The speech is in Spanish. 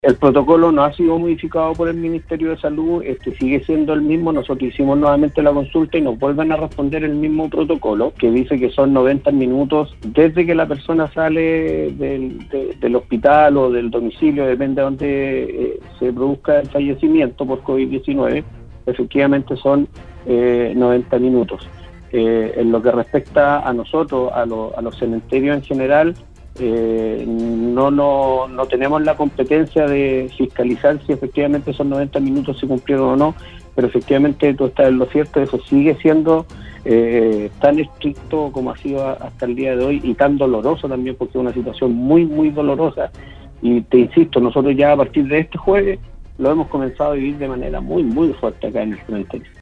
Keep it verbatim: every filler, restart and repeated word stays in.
El protocolo no ha sido modificado por el Ministerio de Salud, este sigue siendo el mismo. Nosotros hicimos nuevamente la consulta y nos vuelven a responder el mismo protocolo, que dice que son noventa minutos desde que la persona sale del, de, del hospital o del domicilio, depende de dónde eh, se produzca el fallecimiento por COVID diecinueve, efectivamente son eh, noventa minutos. Eh, en lo que respecta a nosotros, a, lo, a los cementerios en general, Eh, no, no, no tenemos la competencia de fiscalizar si efectivamente esos noventa minutos se cumplieron o no, pero efectivamente tú estás en lo cierto, eso sigue siendo eh, tan estricto como ha sido hasta el día de hoy y tan doloroso también, porque es una situación muy, muy dolorosa. Y te insisto, nosotros ya a partir de este jueves lo hemos comenzado a vivir de manera muy, muy fuerte acá en el cementerio.